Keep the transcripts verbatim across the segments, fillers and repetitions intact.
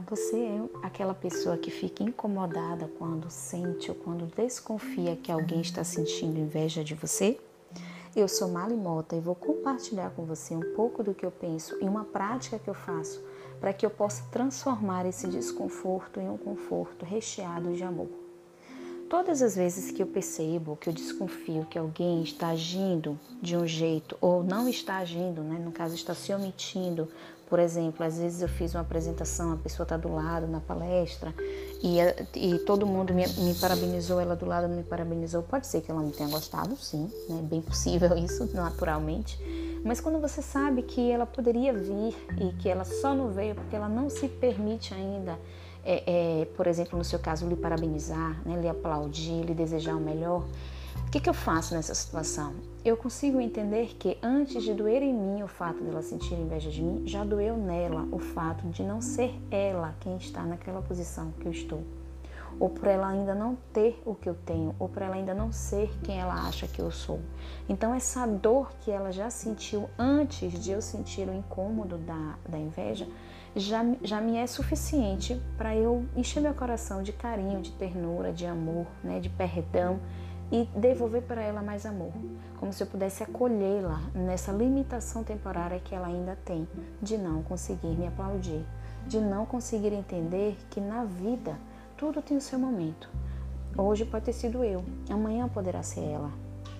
Você é aquela pessoa que fica incomodada quando sente ou quando desconfia que alguém está sentindo inveja de você? Eu sou Mali Mota e vou compartilhar com você um pouco do que eu penso e uma prática que eu faço para que eu possa transformar esse desconforto em um conforto recheado de amor. Todas as vezes que eu percebo, que eu desconfio que alguém está agindo de um jeito ou não está agindo, né? No caso está se omitindo, por exemplo, às vezes eu fiz uma apresentação, a pessoa está do lado na palestra e, e todo mundo me, me parabenizou, ela do lado me parabenizou. Pode ser que ela não tenha gostado, sim, é né? Bem possível isso, naturalmente. Mas quando você sabe que ela poderia vir e que ela só não veio porque ela não se permite ainda, é, é, por exemplo, no seu caso, lhe parabenizar, né? Lhe aplaudir, lhe desejar o melhor, o que, que eu faço nessa situação? Eu consigo entender que antes de doer em mim o fato dela sentir inveja de mim, já doeu nela o fato de não ser ela quem está naquela posição que eu estou. Ou por ela ainda não ter o que eu tenho, ou por ela ainda não ser quem ela acha que eu sou. Então essa dor que ela já sentiu antes de eu sentir o incômodo da, da inveja, já, já me é suficiente para eu encher meu coração de carinho, de ternura, de amor, né, de perdão, e devolver para ela mais amor, como se eu pudesse acolhê-la nessa limitação temporária que ela ainda tem, de não conseguir me aplaudir, de não conseguir entender que na vida tudo tem o seu momento. Hoje pode ter sido eu, amanhã poderá ser ela,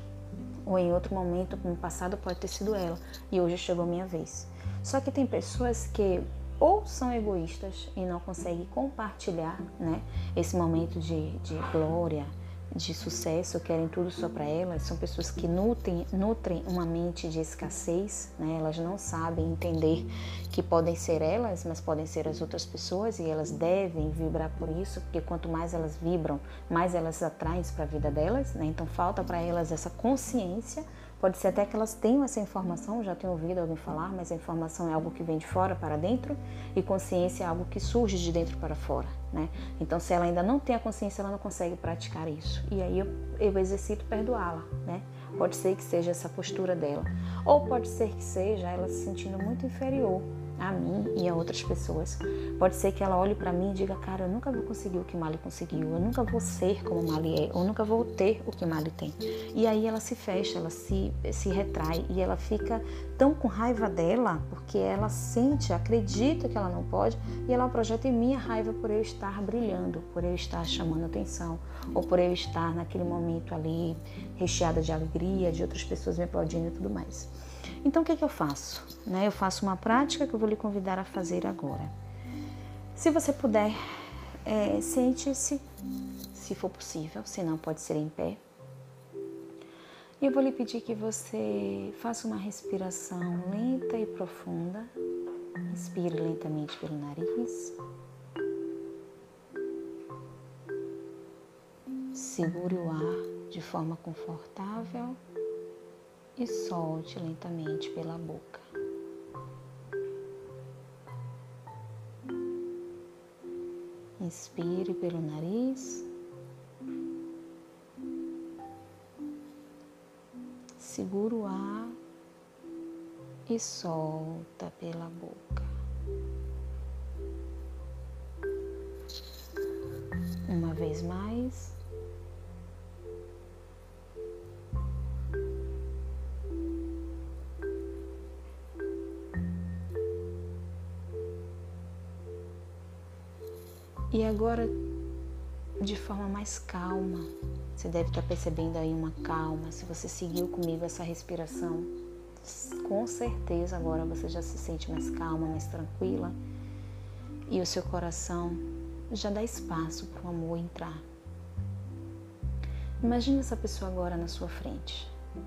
ou em outro momento, no passado pode ter sido ela, e hoje chegou a minha vez. Só que tem pessoas que ou são egoístas e não conseguem compartilhar, né, esse momento de, de glória, de sucesso, querem tudo só para elas. São pessoas que nutrem, nutrem uma mente de escassez, né? Elas não sabem entender que podem ser elas, mas podem ser as outras pessoas, e elas devem vibrar por isso, porque quanto mais elas vibram, mais elas atraem para a vida delas, né? Então falta para elas essa consciência. Pode ser até que elas tenham essa informação, já tenho ouvido alguém falar, mas a informação é algo que vem de fora para dentro e consciência é algo que surge de dentro para fora, né? Então, se ela ainda não tem a consciência, ela não consegue praticar isso. E aí eu, eu exercito perdoá-la, né? Pode ser que seja essa postura dela. Ou pode ser que seja ela se sentindo muito inferior a mim e a outras pessoas. Pode ser que ela olhe para mim e diga, cara, eu nunca vou conseguir o que Mali conseguiu, eu nunca vou ser como Mali é, eu nunca vou ter o que Mali tem. E aí ela se fecha, ela se, se retrai e ela fica tão com raiva dela, porque ela sente, acredita que ela não pode, e ela projeta em mim a raiva por eu estar brilhando, por eu estar chamando atenção, ou por eu estar naquele momento ali recheada de alegria, de outras pessoas me aplaudindo e tudo mais. Então, o que, que eu faço? Né? Eu faço uma prática que eu vou lhe convidar a fazer agora. Se você puder, é, sente-se, se for possível, se não pode ser em pé. E eu vou lhe pedir que você faça uma respiração lenta e profunda. Inspire lentamente pelo nariz. Segure o ar de forma confortável. E solte lentamente pela boca. Inspire pelo nariz. Segura o ar e solta pela boca. Uma vez mais. E agora, de forma mais calma, você deve estar percebendo aí uma calma. Se você seguiu comigo essa respiração, com certeza agora você já se sente mais calma, mais tranquila. E o seu coração já dá espaço para o amor entrar. Imagine essa pessoa agora na sua frente.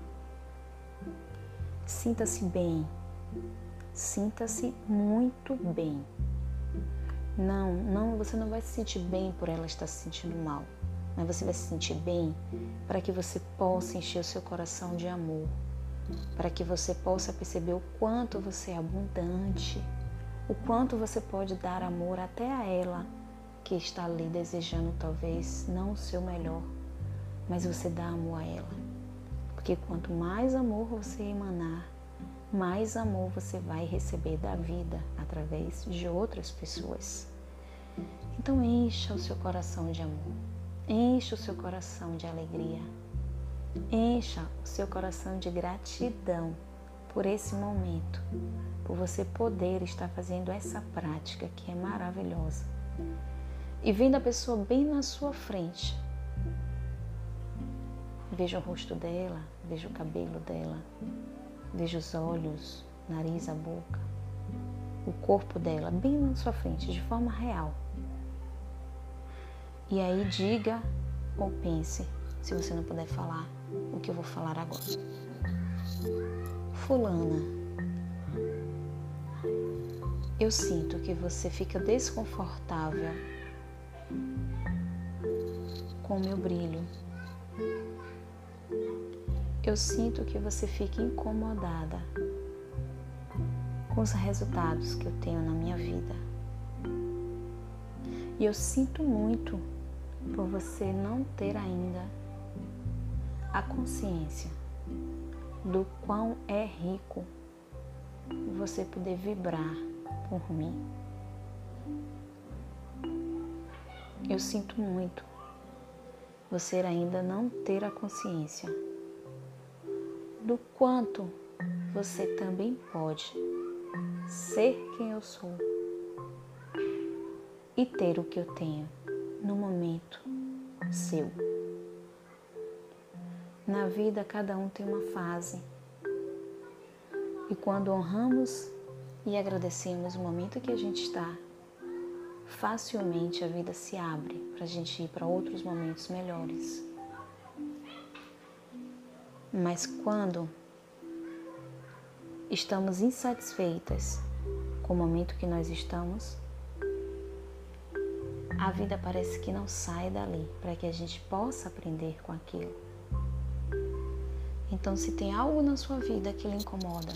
Sinta-se bem. Sinta-se muito bem. Não, não, você não vai se sentir bem por ela estar se sentindo mal, mas você vai se sentir bem para que você possa encher o seu coração de amor, para que você possa perceber o quanto você é abundante, o quanto você pode dar amor até a ela que está ali desejando talvez não o seu melhor, mas você dá amor a ela, porque quanto mais amor você emanar, mais amor você vai receber da vida através de outras pessoas. Então encha o seu coração de amor, encha o seu coração de alegria, encha o seu coração de gratidão por esse momento, por você poder estar fazendo essa prática que é maravilhosa. E vendo a pessoa bem na sua frente, veja o rosto dela, veja o cabelo dela, veja os olhos, nariz, a boca, o corpo dela bem na sua frente, de forma real. E aí diga ou pense, se você não puder falar, o que eu vou falar agora. Fulana, eu sinto que você fica desconfortável com o meu brilho. Eu sinto que você fica incomodada com os resultados que eu tenho na minha vida. E eu sinto muito por você não ter ainda a consciência do quão é rico você poder vibrar por mim. Eu sinto muito você ainda não ter a consciência do quanto você também pode ser quem eu sou e ter o que eu tenho no momento seu. Na vida, cada um tem uma fase. E quando honramos e agradecemos o momento que a gente está, facilmente a vida se abre para a gente ir para outros momentos melhores. Mas quando estamos insatisfeitas com o momento que nós estamos, a vida parece que não sai dali para que a gente possa aprender com aquilo. Então, se tem algo na sua vida que lhe incomoda,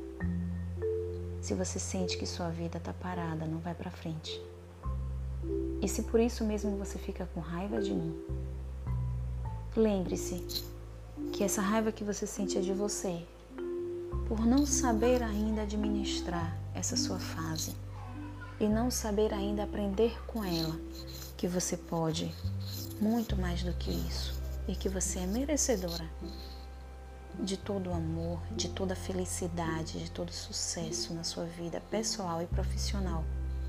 se você sente que sua vida está parada, não vai para frente, e se por isso mesmo você fica com raiva de mim, lembre-se que essa raiva que você sente é de você, por não saber ainda administrar essa sua fase e não saber ainda aprender com ela, que você pode muito mais do que isso e que você é merecedora de todo o amor, de toda a felicidade, de todo o sucesso na sua vida pessoal e profissional.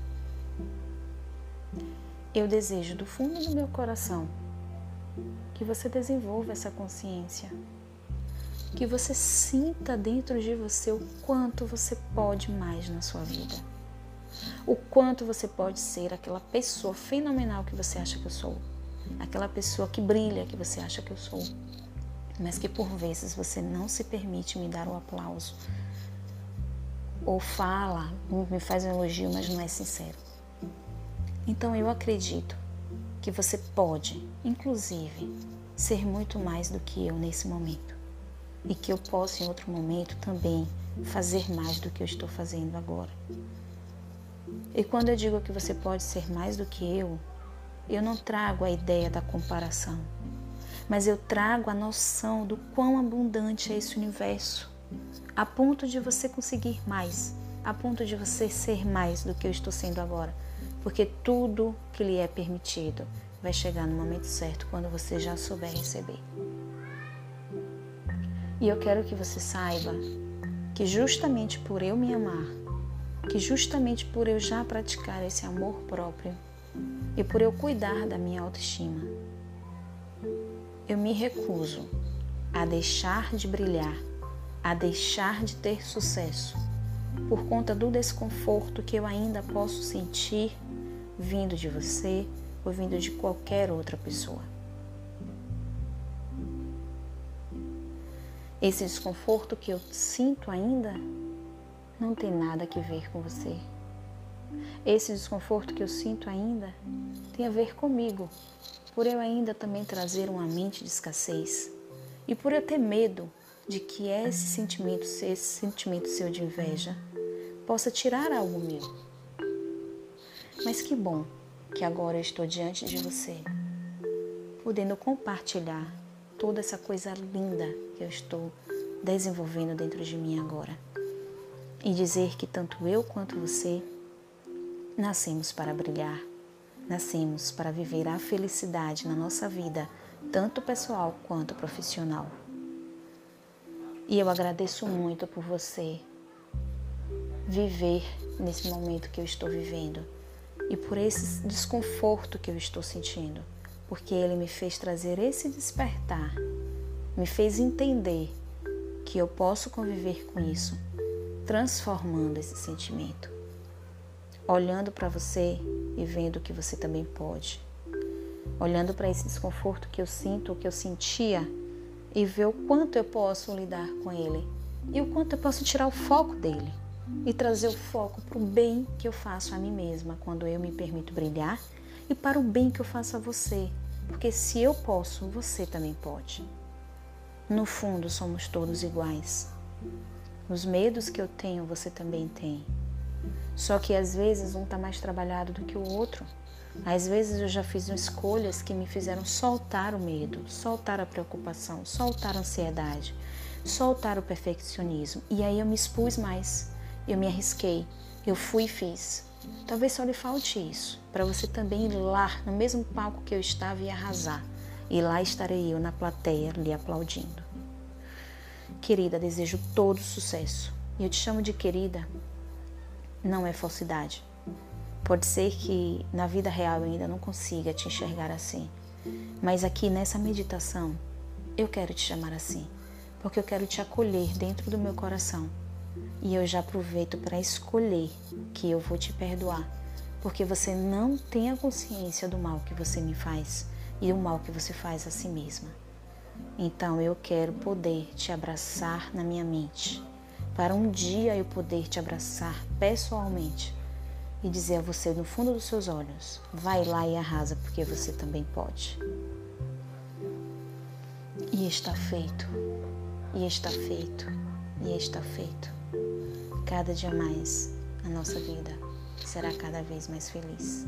Eu desejo do fundo do meu coração que você desenvolva essa consciência, que você sinta dentro de você o quanto você pode mais na sua vida, o quanto você pode ser aquela pessoa fenomenal que você acha que eu sou, aquela pessoa que brilha que você acha que eu sou, mas que por vezes você não se permite me dar o aplauso, ou fala, me faz um elogio, mas não é sincero. Então eu acredito que você pode, inclusive, ser muito mais do que eu nesse momento, e que eu posso em outro momento também fazer mais do que eu estou fazendo agora. E quando eu digo que você pode ser mais do que eu, eu não trago a ideia da comparação, mas eu trago a noção do quão abundante é esse universo, a ponto de você conseguir mais, a ponto de você ser mais do que eu estou sendo agora, porque tudo que lhe é permitido vai chegar no momento certo, quando você já souber receber. E eu quero que você saiba que justamente por eu me amar, que justamente por eu já praticar esse amor próprio e por eu cuidar da minha autoestima, eu me recuso a deixar de brilhar, a deixar de ter sucesso por conta do desconforto que eu ainda posso sentir vindo de você ou vindo de qualquer outra pessoa. Esse desconforto que eu sinto ainda não tem nada a ver com você. Esse desconforto que eu sinto ainda tem a ver comigo, por eu ainda também trazer uma mente de escassez e por eu ter medo de que esse sentimento, esse sentimento seu de inveja possa tirar algo meu. Mas que bom que agora eu estou diante de você, podendo compartilhar toda essa coisa linda que eu estou desenvolvendo dentro de mim agora. E dizer que tanto eu quanto você nascemos para brilhar, nascemos para viver a felicidade na nossa vida, tanto pessoal quanto profissional. E eu agradeço muito por você viver nesse momento que eu estou vivendo e por esse desconforto que eu estou sentindo, porque ele me fez trazer esse despertar, me fez entender que eu posso conviver com isso, transformando esse sentimento, olhando para você e vendo que você também pode, olhando para esse desconforto que eu sinto, ou que eu sentia, e ver o quanto eu posso lidar com ele e o quanto eu posso tirar o foco dele e trazer o foco para o bem que eu faço a mim mesma quando eu me permito brilhar e para o bem que eu faço a você, porque se eu posso, você também pode. No fundo, somos todos iguais. Os medos que eu tenho, você também tem. Só que às vezes um está mais trabalhado do que o outro. Às vezes eu já fiz escolhas que me fizeram soltar o medo, soltar a preocupação, soltar a ansiedade, soltar o perfeccionismo. E aí eu me expus mais, eu me arrisquei, eu fui e fiz. Talvez só lhe falte isso, para você também ir lá no mesmo palco que eu estava e arrasar. E lá estarei eu na plateia lhe aplaudindo. Querida, desejo todo sucesso. E eu te chamo de querida, não é falsidade. Pode ser que na vida real eu ainda não consiga te enxergar assim. Mas aqui nessa meditação, eu quero te chamar assim. Porque eu quero te acolher dentro do meu coração. E eu já aproveito para escolher que eu vou te perdoar. Porque você não tem a consciência do mal que você me faz e do mal que você faz a si mesma. Então eu quero poder te abraçar na minha mente. Para um dia eu poder te abraçar pessoalmente. E dizer a você no fundo dos seus olhos, vai lá e arrasa, porque você também pode. E está feito, e está feito, e está feito. Cada dia mais, a nossa vida será cada vez mais feliz.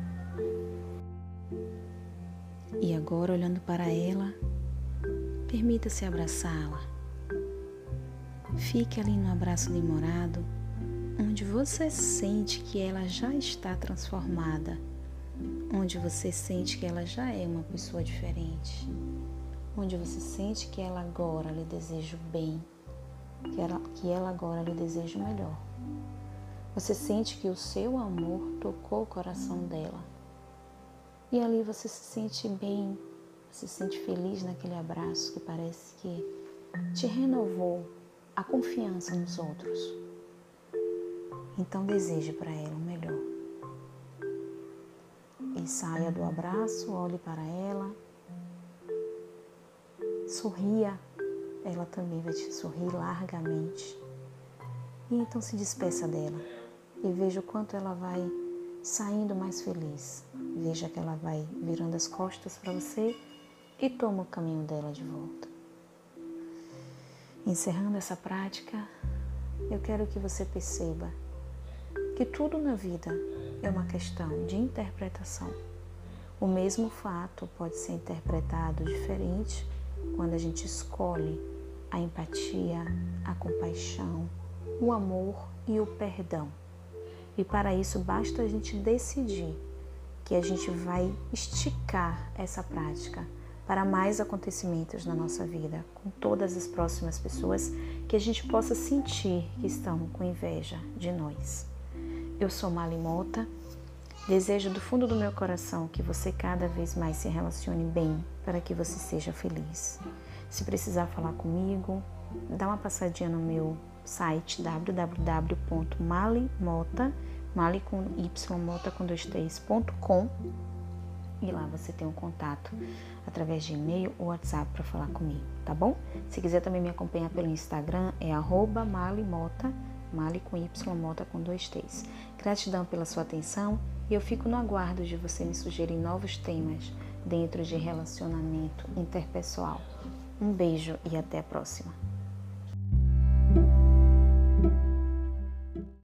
E agora, olhando para ela, permita-se abraçá-la. Fique ali no abraço demorado, onde você sente que ela já está transformada, onde você sente que ela já é uma pessoa diferente, onde você sente que ela agora lhe deseja o bem, que ela, que ela agora lhe deseja o melhor. Você sente que o seu amor tocou o coração dela. E ali você se sente bem, se sente feliz naquele abraço que parece que te renovou a confiança nos outros. Então deseje para ela o melhor. E saia do abraço, olhe para ela, sorria, ela também vai te sorrir largamente. E então se despeça dela e veja o quanto ela vai saindo mais feliz. Veja que ela vai virando as costas para você e toma o caminho dela de volta. Encerrando essa prática, eu quero que você perceba que tudo na vida é uma questão de interpretação. O mesmo fato pode ser interpretado diferente quando a gente escolhe a empatia, a compaixão, o amor e o perdão. E para isso basta a gente decidir que a gente vai esticar essa prática para mais acontecimentos na nossa vida, com todas as próximas pessoas que a gente possa sentir que estão com inveja de nós. Eu sou Mali Mota, desejo do fundo do meu coração que você cada vez mais se relacione bem para que você seja feliz. Se precisar falar comigo, dá uma passadinha no meu site w w w ponto malimota, mali com y, mota com dois t's, ponto com, e lá você tem um contato através de e-mail ou WhatsApp para falar comigo, tá bom? Se quiser também me acompanhar pelo Instagram, é arroba malimota, Mali com Y, Mota com dois T's. Gratidão pela sua atenção e eu fico no aguardo de você me sugerir novos temas dentro de relacionamento interpessoal. Um beijo e até a próxima.